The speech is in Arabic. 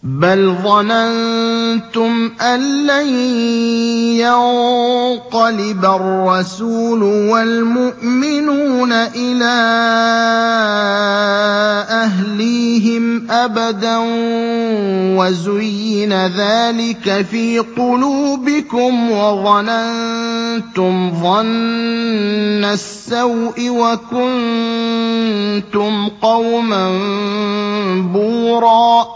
بَلْ ظَنَنتُمْ أَن لَّن يَنقَلِبَ الرَّسُولُ وَالْمُؤْمِنُونَ إِلَىٰ أَهْلِيهِمْ أَبَدًا وَزُيِّنَ ذَٰلِكَ فِي قُلُوبِكُمْ وَظَنَنتُمْ ظَنَّ السَّوْءِ وَكُنتُمْ قَوْمًا بُورًا